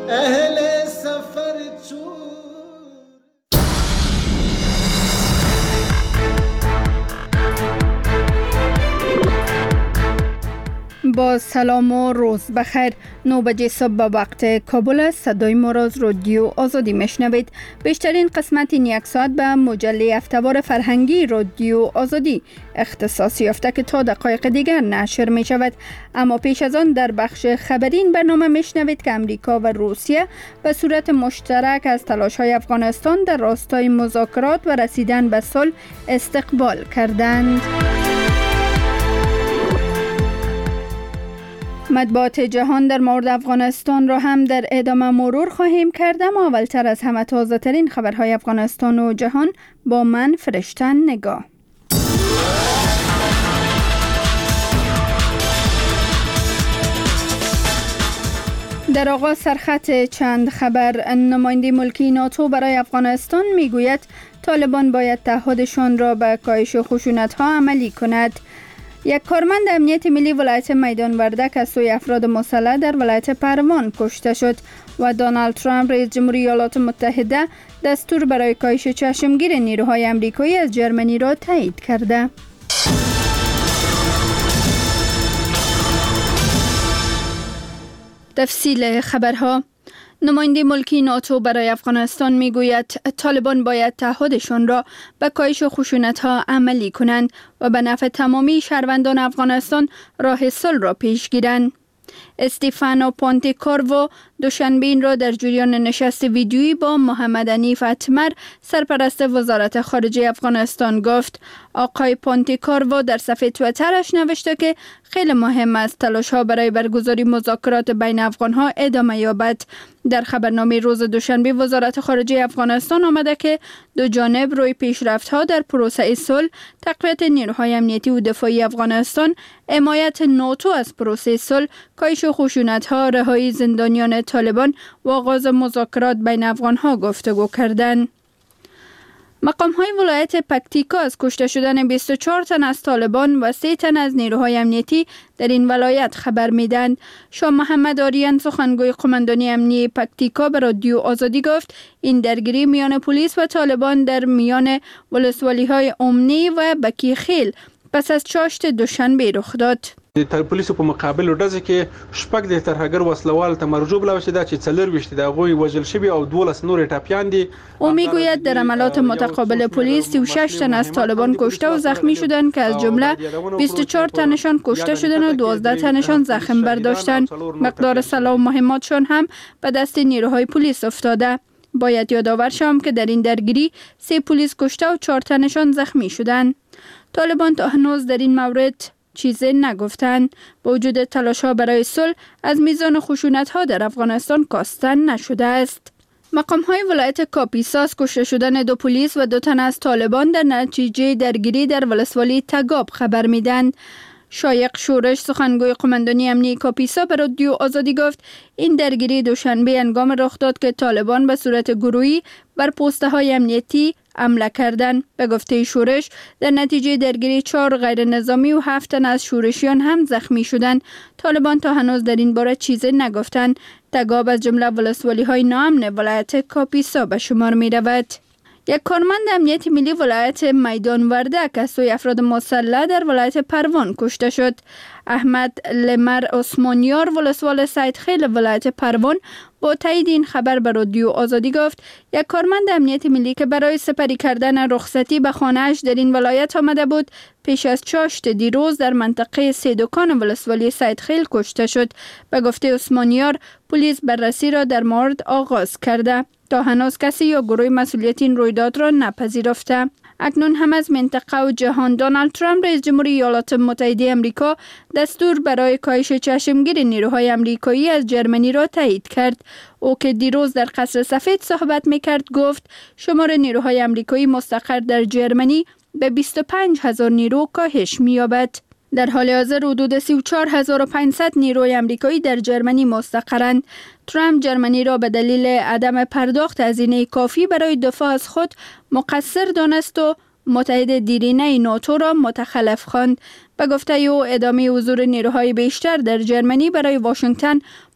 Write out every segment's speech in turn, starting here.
اهل سفر چون با سلام و روز بخیر. 9 بجه صبح به وقت کابل است. صدای ما را از رادیو آزادی میشنوید. بیشترین قسمت این یک ساعت به مجله هفته‌وار فرهنگی رادیو آزادی اختصاص یافته که تا دقایق دیگر نشر می شود. اما پیش از آن در بخش خبری این برنامه میشنوید که امریکا و روسیه به صورت مشترک از تلاش‌های افغانستان در راستای مذاکرات و رسیدن به صلح استقبال کردند. مطبوعات جهان در مورد افغانستان را هم در ادامه مرور خواهیم کرد، اما اولتر از همه تازه ترین خبرهای افغانستان و جهان با من فرشته نگاه. در آغاز سرخط چند خبر. نماینده ملکی ناتو برای افغانستان میگوید طالبان باید تعهدشان را به کاهش خشونت‌ها عملی کند. یک کارمند امنیت ملی ولایت میدان وردک از سوی افراد مسلح در ولایت پروان کشته شد و دونالد ترامپ رئیس جمهوری ایالات متحده دستور برای کاهش چشمگیر نیروهای آمریکایی از جرمنی را تایید کرده. تفصیل خبرها. نماینده ملکی ناتو برای افغانستان میگوید طالبان باید تعهدشان را به کاهش خشونت‌ها عملی کنند و به نفع تمامی شهروندان افغانستان راه صلح را پیش گیرند. استیفانو پونتیکورو دوشنبه این را در جریان نشست ویدیویی با محمد حنیف اتمر سرپرست وزارت خارجه افغانستان گفت. آقای پونتیکورو در صفحه توییترش نوشته که خیلی مهم است تلاش‌ها برای برگزاری مذاکرات بین افغان‌ها ادامه یابد. در خبرنامه روز دوشنبه وزارت خارجه افغانستان آمده که دو جانب روی پیشرفت‌ها در پروسه صلح، تقویت نیروهای امنیتی و دفاعی افغانستان، حمایت ناتو از پروسه صلح، کاهش خشونت‌ها، رهایی زندانیان طالبان و آغاز مذاکرات بین افغان‌ها گفتگو کردند. مقام‌های ولایت پکتیکا از کشته شدن 24 تن از طالبان و 3 تن از نیروهای امنیتی در این ولایت خبر میدند. شاه محمد آریان سخنگوی قماندانی امنیتی پکتیکا به رادیو آزادی گفت این درگیری میان پلیس و طالبان در میان ولسوالی‌های امنی و بکی خیل پس از چاشت دوشنبه رخ داد. د پولیسو په مقابل ورځ کې شپږ د ترهګر وسلوال ته مرجوب لاوه شده چې 4 د هغوی وژل شوي او 12 نور ټاپیان دي. او میگوید در عملات متقابل پلیس 36 تن از طالبان کشته و زخمی شدند که از جمله 24 تنشان کشته شدند و 12 تنشان زخم برداشتند. مقدار سلاح و مهماتشان هم به دست نیروهای پلیس افتاده. باید یادآور شوم که در این درگیری 3 پلیس کشته و 4 تنشان زخمی شدند. طالبان تا هنوز در این مورد چیزی نگفتند. با وجود تلاش‌ها برای صلح از میزان خشونت‌ها در افغانستان کاستن نشده است. مقام‌های ولایت کاپیسا از کشته شدن 2 پلیس و 2 تن از طالبان در نتیجه درگیری در ولسوالی تگاب خبر میدند. شایق شورش سخنگوی قماندانی امنیتی کاپیسا به رادیو آزادی گفت این درگیری دوشنبه هنگام رخ داد که طالبان به صورت گروهی بر پست‌های امنیتی حمله کردند. به گفته شورش در نتیجه درگیری 4 غیر نظامی و 7 تن از شورشیان هم زخمی شدند. طالبان تا هنوز در این باره چیزی نگفتند. تگاب از جمله ولسوالی‌های ناامن ولایت کاپیسا به شمار می رود. یک کارمند امنیت ملی ولایت میدان وردک از سوی افراد مسلح در ولایت پروان کشته شد. احمد لمر عثمانیار ولسوال سیدخیل ولایت پروان با تایید این خبر به رادیو آزادی گفت یک کارمند امنیت ملی که برای سپری کردن رخصتی به خانه‌اش در این ولایت آمده بود پیش از چاشت دیروز در منطقه سیدکان ولسوالی سیدخیل کشته شد. به گفته عثمانیار پلیس بررسی را در مورد آغاز کرده. تا هنوز کسی یا گروه مسئولیت این رویداد را نپذیرفته. اکنون هم از منطقه و جهان دونالد ترامپ رئیس جمهوری ایالات متحده آمریکا دستور برای کاهش چشمگیر نیروهای آمریکایی از جرمنی را تایید کرد. او که دیروز در قصر سفید صحبت میکرد گفت شمار نیروهای آمریکایی مستقر در جرمنی به 25,000 نیرو کاهش می‌یابد. در حال حاضر حدود 34,500 نیروی آمریکایی در جرمنی مستقرند. ترامپ جرمنی را به دلیل عدم پرداخت هزینه کافی برای دفاع از خود مقصر دانست و متحد دیرینه ناتو را متخلف خواند. به گفته او ادامه حضور نیروهای بیشتر در جرمنی برای واشنگتن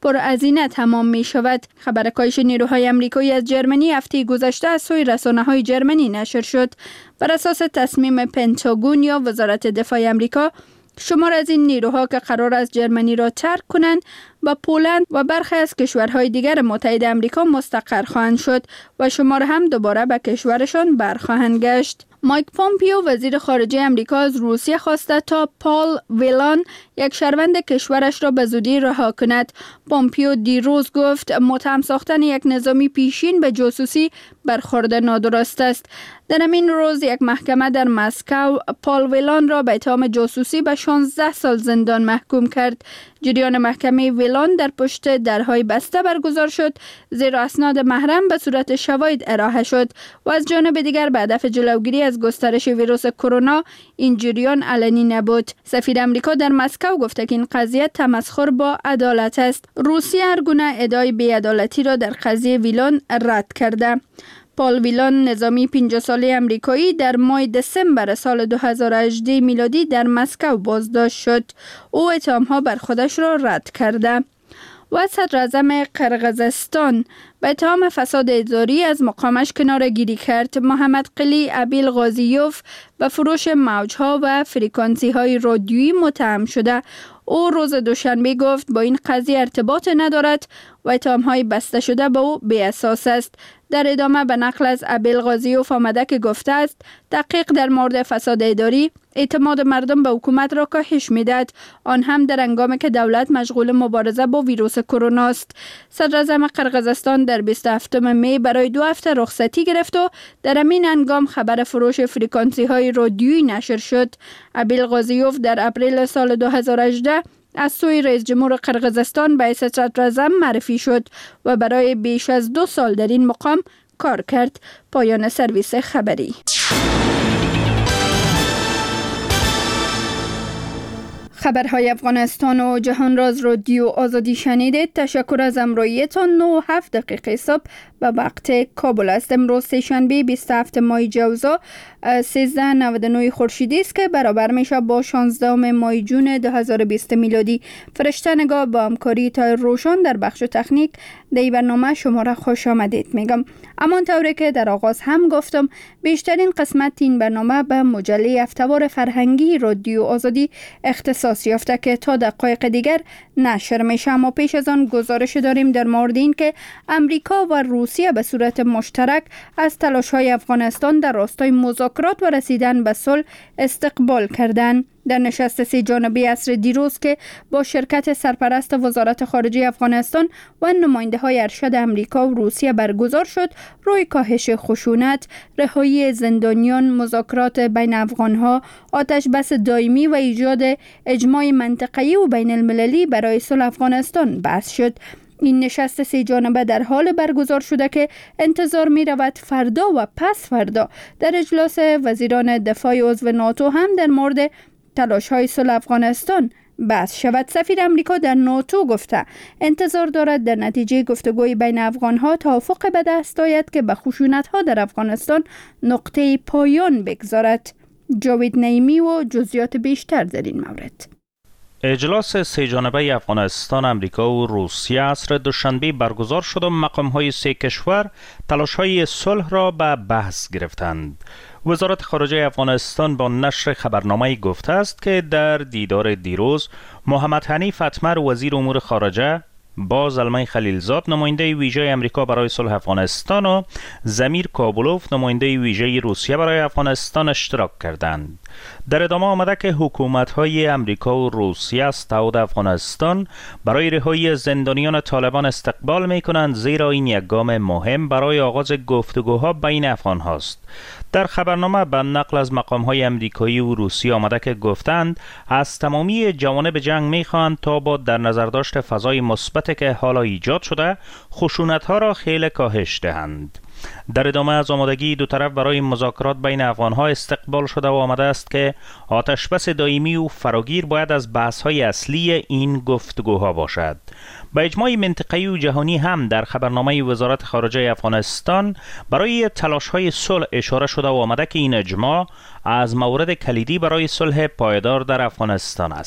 پرهزینه تمام می شود. خبر کاهش نیروهای آمریکایی از جرمنی هفته گذشته از سوی رسانه‌های جرمنی نشر شد. بر اساس تصمیم پنتاگون یا وزارت دفاع آمریکا، شمار از این نیروها که قرار است جرمنی را ترک کنند با پولند و برخی از کشورهای دیگر متحد آمریکا مستقر خواهند شد و شمار هم دوباره به کشورشان برخواهند گشت. مایک پومپیو وزیر خارجه آمریکا از روسیه خواسته تا پال ویلان یک شهروند کشورش را به زودی رها کند. پومپیو دیروز گفت متهم ساختن یک نظامی پیشین به جاسوسی برخورد نادرست است. در همین روز یک محکمه در مسکو پال ویلان را به اتهام جاسوسی به 16 سال زندان محکوم کرد. جریان محکمه ویلان در پشت درهای بسته برگزار شد، زیرا اسناد محرم به صورت شواهد ارائه شد و از جانب دیگر به هدف جلوگیری از گسترش ویروس کرونا این جریان علنی نبود. سفیر آمریکا در مسکو گفته که این قضیه تمسخر با عدالت است. روسیه هر گونه ادعای بی‌عدالتی را در قضیه ویلان رد کرده. پال ویلان نظامی 50 ساله آمریکایی در ماه دسامبر سال 2018 میلادی در مسکو بازداشت شد. او اتهام‌ها بر خودش را رد کرده. و صدراعظم قرقیزستان به اتهام فساد اداری از مقامش کناره‌گیری کرد. محمد قلی ابیلغازیوف به فروش موج‌ها و فرکانسی‌های رادیویی متهم شده. او روز دوشنبه گفت با این قضیه ارتباط ندارد و اتهام‌های بسته شده به او بی‌اساس است. در ادامه به نقل از ابیلغازیوف آمده که گفته است تحقیق در مورد فساد اداری اعتماد مردم به حکومت را کاهش می‌دهد، آن هم در هنگامی که دولت مشغول مبارزه با ویروس کرونا است. صدراعظم قرقیزستان در 27 می برای 2 هفته رخصتی گرفت و در همین هنگام خبر فروش فرکانسی‌های رادیویی نشر شد. ابیلغازیوف در اپریل سال 2018 از سوی رئیس جمهور قرقیزستان به حیث صدراعظم معرفی شد و برای بیش از 2 سال در این مقام کار کرد. پایان سرویس خبری. خبرهای افغانستان و جهان را از رادیو آزادی شنیدید. تشکر از همراهیتان. 9:07 صبح به وقت کابل است. امروز سه‌شنبه 27 ماه جوزا 1399 خورشیدی است که برابر میشه با 16 ماه جون 2020 میلادی. فرشته نگاه با همکاری تایر روشن در بخش تکنیک در برنامه شما را خوش آمدید میگم. اما طوری که در آغاز هم گفتم بیشترین قسمت این برنامه به مجله هفته‌وار فرهنگی رادیو آزادی اختصاص یافته که تا دقایق دیگر نشر میشه. اما پیش از آن گزارش داریم در مورد این که امریکا و روسیه به صورت مشترک از تلاش‌های افغانستان در راستای مذاکرات و رسیدن به صلح استقبال کردند. در نشست 3 جانبه عصر دیروز که با شرکت سرپرست وزارت خارجه افغانستان و نماینده‌های ارشد امریکا و روسیه برگزار شد، روی کاهش خشونت، رهایی زندانیان، مذاکرات بین افغان‌ها، آتش بس دائمی و ایجاد اجماع منطقه‌ای و بین المللی برای صلح افغانستان بحث شد. این نشست 3 جانبه در حال برگزار شده که انتظار می رود فردا و پس فردا در اجلاس وزیران دفاع عضو ناتو هم در مورد تلاش‌های صلح افغانستان بحث شود. سفیر امریکا در ناتو گفته انتظار دارد در نتیجه گفتگوی بین افغان‌ها توافق به دست آید که به خشونت‌ها در افغانستان نقطه پایان بگذارد. جاوید نعیمی و جزئیات بیشتر در این مورد. اجلاس 3 جانبه افغانستان، امریکا و روسیه عصر دوشنبه برگزار شد و مقام‌های 3 کشور تلاش‌های صلح را به بحث گرفتند. وزارت خارجه افغانستان با نشر خبرنامه‌ای گفته است که در دیدار دیروز محمد حنیف اتمر وزیر امور خارجه با زلمه خلیلزاد نماینده ویژه امریکا برای صلح افغانستان و زمیر کابولوف نماینده ویژه روسیه برای افغانستان اشتراک کردند. در ادامه آمده که حکومت‌های امریکا و روسیه از تعهد افغانستان برای رهایی زندانیان طالبان استقبال می‌کنند، زیرا این یک گام مهم برای آغاز گفتگوها بین افغان‌هاست. در خبرنامه به نقل از مقام‌های امریکایی و روسی آمده که گفتند از تمامی جوانب جنگ می‌خواهند تا با در نظر داشت فضای مثبتی که حالا ایجاد شده خشونت‌ها را خیلی کاهش دهند. در ادامه از آمادگی دو طرف برای مذاکرات بین افغان‌ها استقبال شده و آمده است که آتشبس دائمی و فراگیر باید از بحث‌های اصلی این گفتگوها باشد. با اجماع منطقه‌ای و جهانی هم در خبرنامه وزارت خارجه افغانستان برای تلاش‌های صلح اشاره شده و آمده که این اجماع از موارد کلیدی برای صلح پایدار در افغانستان است.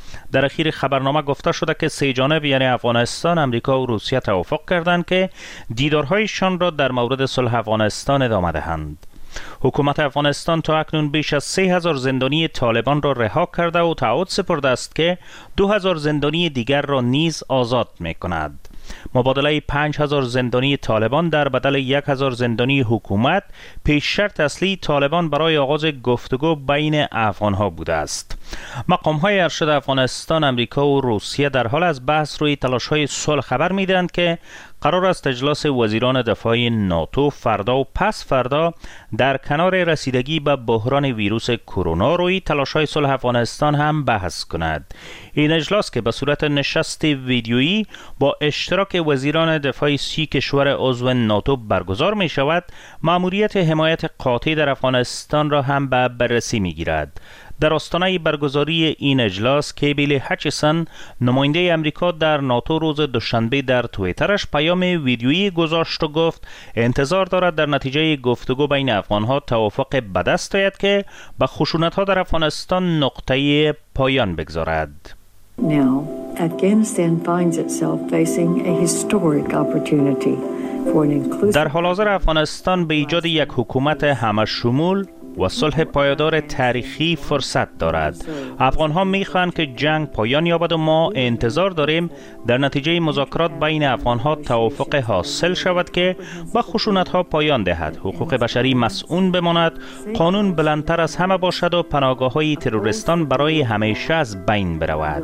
در اخیر خبرنامه گفته شده که سه جانب یعنی افغانستان، امریکا و روسیه توافق کردند که دیدارهایشان را در مورد صلح افغانستان ادامه دهند. حکومت افغانستان تا اکنون بیش از 3000 زندانی طالبان را رها کرده و تعهد سپرده است که 2000 زندانی دیگر را نیز آزاد می کند. مبادله 5000 زندانی طالبان در بدل 1000 زندانی حکومت پیش شرط اصلی طالبان برای آغاز گفتگو بین افغانها بوده است. مقام‌های ارشد افغانستان، امریکا و روسیه در حال از بحث روی تلاش‌های صلح خبر می‌دهند که قرار است اجلاس وزیران دفاع ناتو فردا و پس فردا در کنار رسیدگی به بحران ویروس کرونا روی تلاش‌های صلح افغانستان هم بحث کند. این اجلاس که به صورت نشست ویدیویی با اشتراک وزیران دفاع 30 کشور عضو ناتو برگزار می شود، مأموریت حمایت قاطع در افغانستان را هم به بررسی می گیرد. در آستانه برگزاری این اجلاس، کیبل هچسون، نماینده امریکا در ناتو، روز دوشنبه در توییترش پیام ویدیویی گذاشت و گفت انتظار دارد در نتیجه گفتگو بین افغانها توافق به دست آید که به خشونت‌ها در افغانستان نقطه پایان بگذارد. Now, Afghanistan finds itself facing a historic opportunity for an inclusive. در حال حاضر افغانستان به ایجاد یک حکومت همشمول و صلح پایدار تاریخی فرصت دارد. افغانها میخواهند که جنگ پایان یابد و ما انتظار داریم در نتیجه مذاکرات بین افغانها توافق حاصل شود که با خشونت‌ها پایان دهد، حقوق بشری مسئول بماند، قانون بلندتر از همه باشد و پناهگاه‌های تروریستان برای همیشه از بین برود.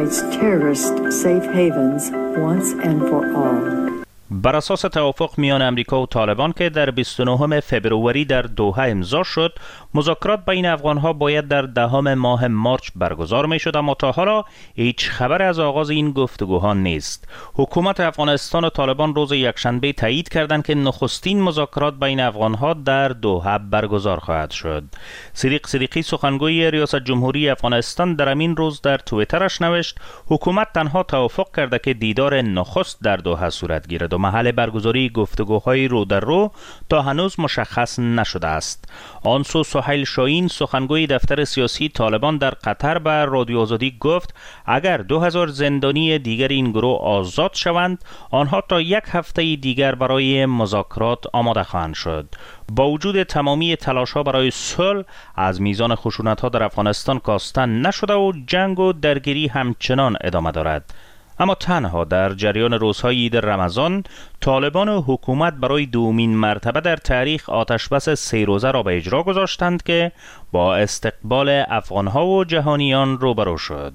بر اساس توافق میان امریکا و طالبان که در 29 فبروری در دوحه امضا شد، مذاکرات بین افغانها باید در 10 ماه مارچ برگزار می شد، اما تا حالا هیچ خبر از آغاز این گفتگوها نیست. حکومت افغانستان و طالبان روز یکشنبه تایید کردند که نخستین مذاکرات بین افغانها در دوحه برگزار خواهد شد. صدیق صدیقی، سخنگوی ریاست جمهوری افغانستان، در همین روز در توییترش نوشت حکومت تنها توافق کرده که دیدار نخست در دوحه صورت گیرد و محل برگزاری گفتگوهای رو در رو تا هنوز مشخص نشده است. آنسو سهیل شاهین، سخنگوی دفتر سیاسی طالبان در قطر، به رادیو آزادی گفت اگر 2000 زندانی دیگر این گروه آزاد شوند، آنها تا یک هفته دیگر برای مذاکرات آماده خواهند شد. با وجود تمامی تلاش‌ها برای صلح، از میزان خشونت‌ها در افغانستان کاسته نشده و جنگ و درگیری همچنان ادامه دارد. اما تنها در جریان روزهای عید رمضان، طالبان و حکومت برای دومین مرتبه در تاریخ آتشبس 3 روزه را به اجرا گذاشتند که با استقبال افغانها و جهانیان روبرو شد.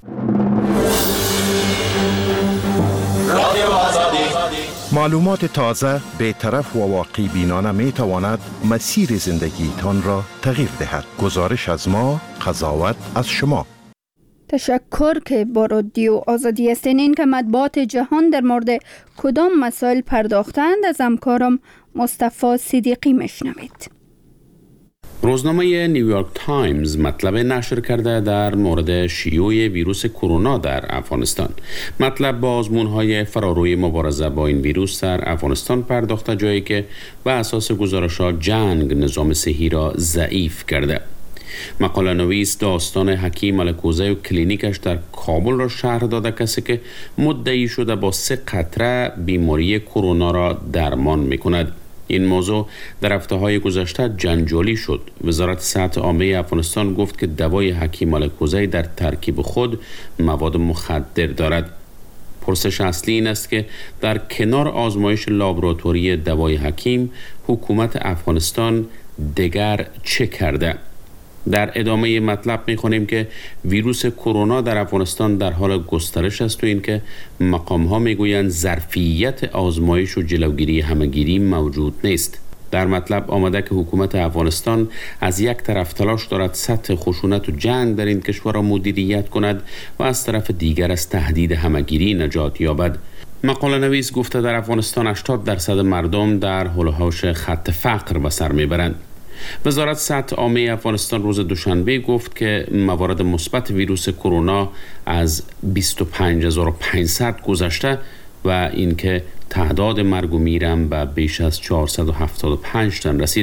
معلومات تازه، بی‌طرف و واقع بینانه می تواند مسیر زندگیتان را تغییر دهد. گزارش از ما، قضاوت از شما. تشکر که با رادیو آزادی هستین. این که مطبوعات جهان در مورد کدام مسائل پرداختند از همکارم مصطفی صدیقی میشنوید. روزنامه نیویورک تایمز مطلب نشر کرده در مورد شیوع ویروس کرونا در افغانستان. مطلب با آزمون‌های فراروی مبارزه با این ویروس در افغانستان پرداخته، جایی که بر اساس گزارش‌ها جنگ نظام صحی را ضعیف کرده. مقاله نویس داستان حکیم الکوزی و کلینیکش در کابل را شرح داده، کسی که مدعی شده با 3 قطره بیماری کرونا را درمان می‌کند. این موضوع در هفته‌های گذشته جنجالی شد. وزارت صحت عامه افغانستان گفت که دوای حکیم الکوزی در ترکیب خود مواد مخدر دارد. پرسش اصلی این است که در کنار آزمایش لابراتواری دوای حکیم، حکومت افغانستان دیگر چه کرده؟ در ادامه مطلب می‌خوانیم که ویروس کرونا در افغانستان در حال گسترش است و اینکه مقام‌ها می‌گویند ظرفیت آزمایش و جلوگیری همه‌گیری موجود نیست. در مطلب آمده که حکومت افغانستان از یک طرف تلاش دارد سطح خشونت و جنگ در این کشور را مدیریت کند و از طرف دیگر از تهدید همه‌گیری نجات یابد. مقاله نویس گفته در افغانستان 80% مردم در حول و حوش خط فقر به سر میبرند. وزارت صحت عامه افغانستان روز دوشنبه گفت که موارد مثبت ویروس کرونا از 25500 گذشته و اینکه تعداد مرگ و میر هم به بیش از 475 تن رسیده.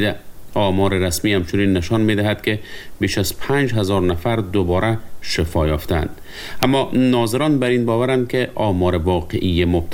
آمار رسمی همچنین نشان می‌دهد که بیش از 5000 نفر دوباره شفا یافتند. اما ناظران بر این باورند که آمار واقعی مبتلا